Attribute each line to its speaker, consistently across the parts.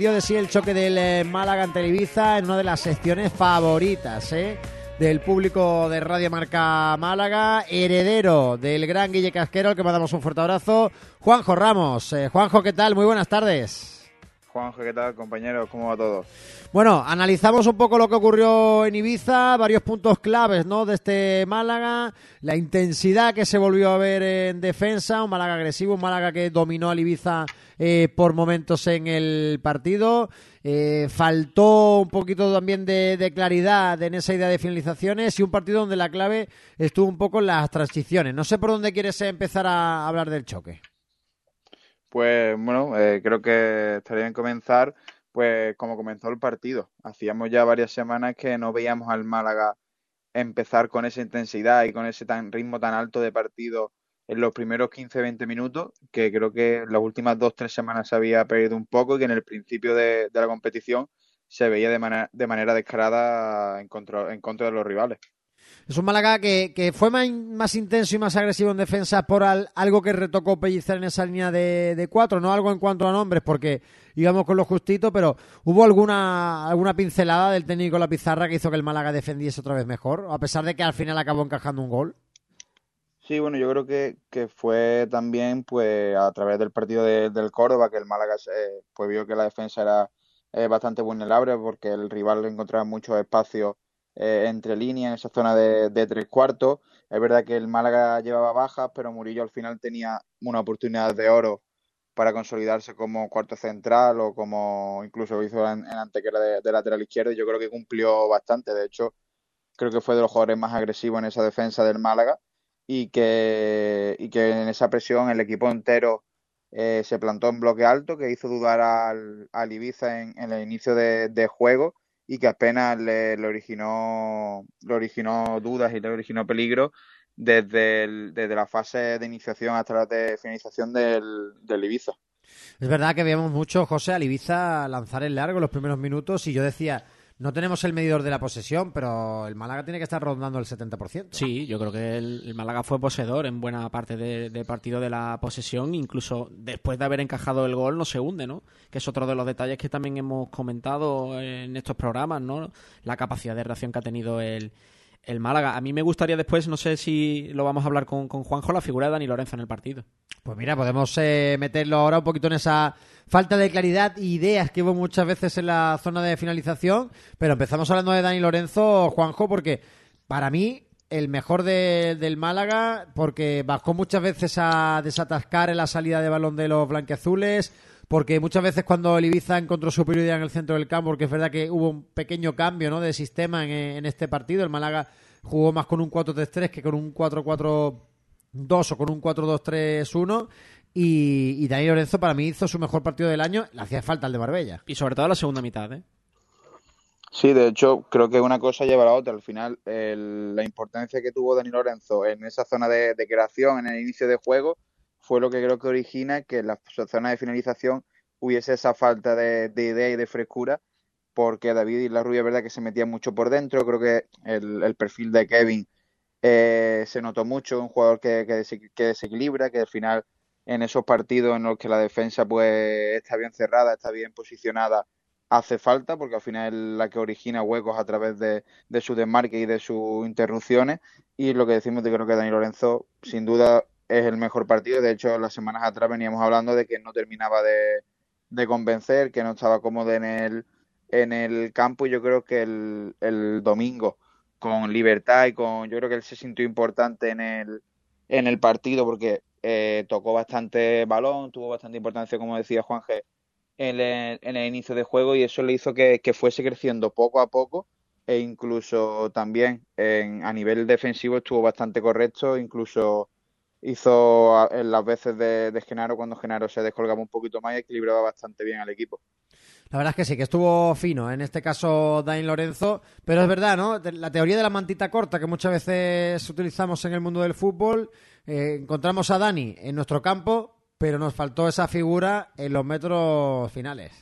Speaker 1: dio de sí el choque del Málaga ante el Ibiza en una de las secciones favoritas del público de Radio Marca Málaga, heredero del gran Guille Casquero, al que mandamos un fuerte abrazo, Juanjo Ramos. Juanjo, ¿qué tal? Muy buenas tardes.
Speaker 2: Juanjo, ¿qué tal, compañeros? ¿Cómo va todo?
Speaker 1: Bueno, analizamos un poco lo que ocurrió en Ibiza, varios puntos claves, ¿no?, de este Málaga, la intensidad que se volvió a ver en defensa, un Málaga agresivo, un Málaga que dominó al Ibiza por momentos en el partido. Faltó un poquito también de claridad en esa idea de finalizaciones y un partido donde la clave estuvo un poco en las transiciones. No sé por dónde quieres empezar a hablar del choque.
Speaker 2: Pues bueno, creo que estaría bien comenzar, pues como comenzó el partido. Hacíamos ya varias semanas que no veíamos al Málaga empezar con esa intensidad y con ese ritmo tan alto de partido en los primeros 15-20 minutos, que creo que en las últimas 2-3 semanas se había perdido un poco y que en el principio de la competición se veía de manera descarada en contra de los rivales.
Speaker 1: Es un Málaga que fue más intenso y más agresivo en defensa por algo que retocó Pellicer en esa línea de cuatro, no algo en cuanto a nombres, porque íbamos con lo justito, pero ¿hubo alguna pincelada del técnico La Pizarra que hizo que el Málaga defendiese otra vez mejor, a pesar de que al final acabó encajando un gol?
Speaker 2: Sí, bueno, yo creo que fue también pues a través del partido del Córdoba que el Málaga pues vio que la defensa era bastante vulnerable porque el rival encontraba muchos espacios entre líneas en esa zona de tres cuartos. Es verdad que el Málaga llevaba bajas, pero Murillo al final tenía una oportunidad de oro para consolidarse como cuarto central o como incluso lo hizo en Antequera de lateral izquierdo y yo creo que cumplió bastante. De hecho, creo que fue de los jugadores más agresivos en esa defensa del Málaga y que en esa presión el equipo entero se plantó en bloque alto, que hizo dudar al Ibiza en el inicio de juego y que apenas le originó dudas y le originó peligro desde la fase de iniciación hasta la de finalización del Ibiza.
Speaker 1: Es verdad que veíamos mucho, José, al Ibiza lanzar en largo los primeros minutos y yo decía, no tenemos el medidor de la posesión, pero el Málaga tiene que estar rondando el 70%.
Speaker 3: Sí, yo creo que el Málaga fue poseedor en buena parte del partido de la posesión, incluso después de haber encajado el gol no se hunde, ¿no? Que es otro de los detalles que también hemos comentado en estos programas, ¿no? La capacidad de reacción que ha tenido el Málaga. A mí me gustaría después, no sé si lo vamos a hablar con Juanjo, la figura de Dani Lorenzo en el partido.
Speaker 1: Pues mira, podemos meterlo ahora un poquito en esa falta de claridad e ideas que hubo muchas veces en la zona de finalización, pero empezamos hablando de Dani Lorenzo, Juanjo, porque para mí el mejor del Málaga, porque bajó muchas veces a desatascar en la salida de balón de los blanquiazules, porque muchas veces cuando el Ibiza encontró superioridad en el centro del campo, porque es verdad que hubo un pequeño cambio, ¿no?, de sistema en este partido, el Málaga jugó más con un 4-3-3 que con un 4-4-2 o con un 4-2-3-1 y Dani Lorenzo para mí hizo su mejor partido del año, le hacía falta el de Marbella.
Speaker 3: Y sobre todo la segunda mitad, ¿eh?
Speaker 2: Sí, de hecho, creo que una cosa lleva a la otra. Al final, la importancia que tuvo Dani Lorenzo en esa zona de creación, en el inicio de juego, fue lo que creo que origina que en la zona de finalización hubiese esa falta de idea y de frescura, porque David y la Rubia, es verdad que se metía mucho por dentro. Creo que el perfil de Kevin se notó mucho, un jugador que desequilibra, que al final en esos partidos en los que la defensa pues está bien cerrada, está bien posicionada, hace falta, porque al final es la que origina huecos a través de su desmarque y de sus interrupciones. Y lo que decimos, yo creo que Dani Lorenzo sin duda es el mejor partido. De hecho, las semanas atrás veníamos hablando de que no terminaba de convencer, que no estaba cómodo en el campo, y yo creo que el domingo con libertad y yo creo que él se sintió importante en el partido porque tocó bastante balón, tuvo bastante importancia, como decía Juanje, en el inicio de juego, y eso le hizo que fuese creciendo poco a poco, e incluso también a nivel defensivo estuvo bastante correcto, incluso hizo en las veces de Genaro, cuando Genaro se descolgaba un poquito más y equilibraba bastante bien al equipo.
Speaker 1: La verdad es que sí, que estuvo fino, en este caso Dani Lorenzo, pero es verdad, ¿no? La teoría de la mantita corta que muchas veces utilizamos en el mundo del fútbol, encontramos a Dani en nuestro campo, pero nos faltó esa figura en los metros finales.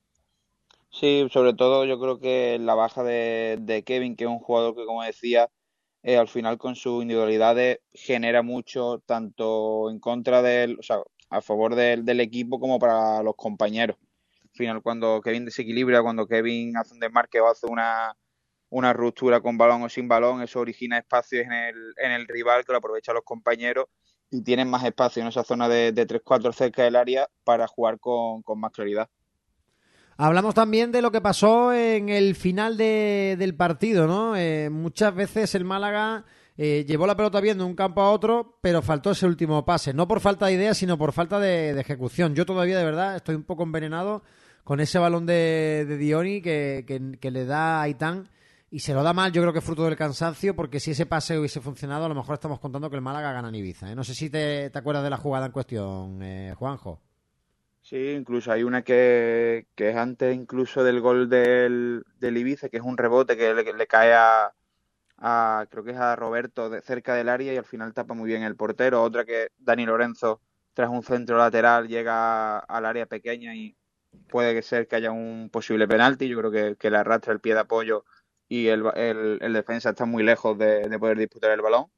Speaker 2: Sí, sobre todo yo creo que la baja de Kevin, que es un jugador que, como decía, al final con sus individualidades genera mucho, tanto en contra o sea, a favor del equipo como para los compañeros. final, cuando Kevin desequilibra, cuando Kevin hace un desmarque o hace una ruptura con balón o sin balón, eso origina espacios en el rival que lo aprovechan los compañeros y tienen más espacio en esa zona de 3-4 cerca del área para jugar con más claridad.
Speaker 1: Hablamos también de lo que pasó en el final del partido, ¿no? Muchas veces el Málaga llevó la pelota bien de un campo a otro, pero faltó ese último pase. No por falta de ideas, sino por falta de ejecución. Yo todavía, de verdad, estoy un poco envenenado con ese balón de Dioni que le da a Aitán. Y se lo da mal, yo creo que es fruto del cansancio, porque si ese pase hubiese funcionado, a lo mejor estamos contando que el Málaga gana en Ibiza. No sé si te acuerdas de la jugada en cuestión, Juanjo.
Speaker 2: Sí, incluso hay una que es antes incluso del gol del Ibiza, que es un rebote que le cae creo que es a Roberto cerca del área y al final tapa muy bien el portero. Otra que Dani Lorenzo, tras un centro lateral, llega al área pequeña y puede ser que haya un posible penalti. Yo creo que le arrastra el pie de apoyo y el defensa está muy lejos de poder disputar el balón.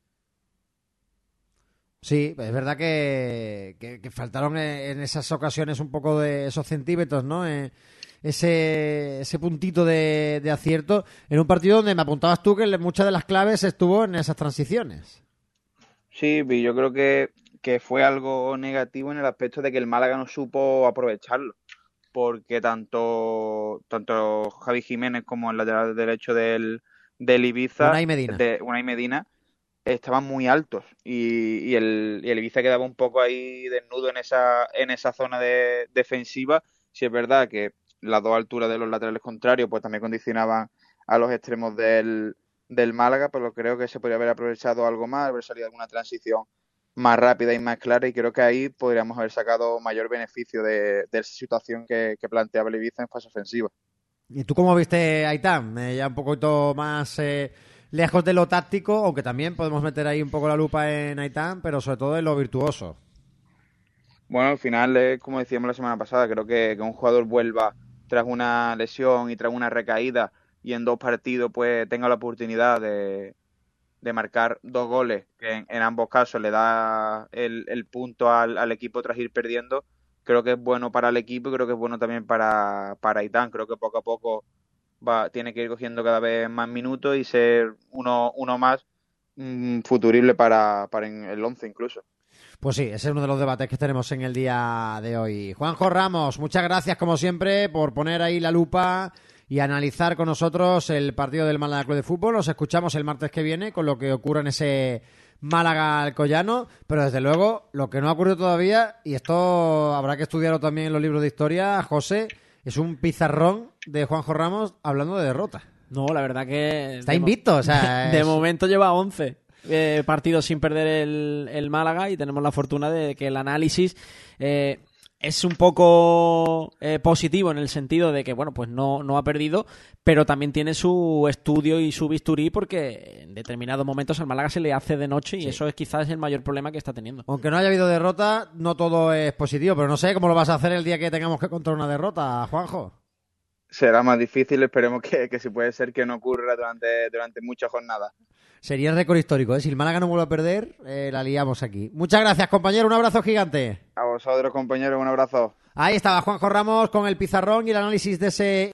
Speaker 1: Sí, es verdad que faltaron en esas ocasiones un poco de esos centímetros, ¿no? Ese puntito de acierto en un partido donde me apuntabas tú que muchas de las claves estuvo en esas transiciones.
Speaker 2: Sí, y yo creo que fue algo negativo en el aspecto de que el Málaga no supo aprovecharlo, porque tanto Javi Jiménez como el lateral derecho del Ibiza, Unai Medina, estaban muy altos y el Ibiza quedaba un poco ahí desnudo en esa zona defensiva. Si es verdad que las dos alturas de los laterales contrarios pues también condicionaban a los extremos del Málaga, pero creo que se podría haber aprovechado algo más, haber salido alguna transición más rápida y más clara, y creo que ahí podríamos haber sacado mayor beneficio de esa situación que planteaba el Ibiza en fase ofensiva.
Speaker 1: ¿Y tú cómo viste a Aitán? Ya un poquito más lejos de lo táctico, aunque también podemos meter ahí un poco la lupa en Aitán, pero sobre todo en lo virtuoso.
Speaker 2: Bueno, al final, como decíamos la semana pasada, creo que un jugador vuelva tras una lesión y tras una recaída y en 2 partidos pues tenga la oportunidad de marcar 2 goles, que en ambos casos le da el punto al equipo tras ir perdiendo. Creo que es bueno para el equipo y creo que es bueno también para Aitán. Creo que poco a poco tiene que ir cogiendo cada vez más minutos y ser uno más futurible para en el 11 incluso.
Speaker 1: Pues sí, ese es uno de los debates que tenemos en el día de hoy. Juanjo Ramos, muchas gracias como siempre por poner ahí la lupa y analizar con nosotros el partido del Málaga Club de Fútbol. Nos escuchamos el martes que viene con lo que ocurra en ese Málaga Alcoyano, pero desde luego lo que no ha ocurrido todavía, y esto habrá que estudiarlo también en los libros de historia, José, es un pizarrón de Juanjo Ramos hablando de derrota.
Speaker 3: No, la verdad que...
Speaker 1: Está invicto, o sea...
Speaker 3: De momento lleva 11 partidos sin perder el Málaga y tenemos la fortuna de que el análisis... es un poco positivo en el sentido de que, bueno, pues no ha perdido, pero también tiene su estudio y su bisturí porque en determinados momentos al Málaga se le hace de noche y eso es quizás el mayor problema que está teniendo.
Speaker 1: Aunque no haya habido derrota, no todo es positivo, pero no sé cómo lo vas a hacer el día que tengamos que contar una derrota, Juanjo.
Speaker 2: Será más difícil, esperemos que si puede ser que no ocurra durante muchas jornadas.
Speaker 1: Sería récord histórico, ¿eh? Si el Málaga no vuelve a perder, la liamos aquí. Muchas gracias, compañero. Un abrazo gigante.
Speaker 2: A vosotros, compañeros, un abrazo.
Speaker 1: Ahí estaba Juanjo Ramos con el pizarrón y el análisis de ese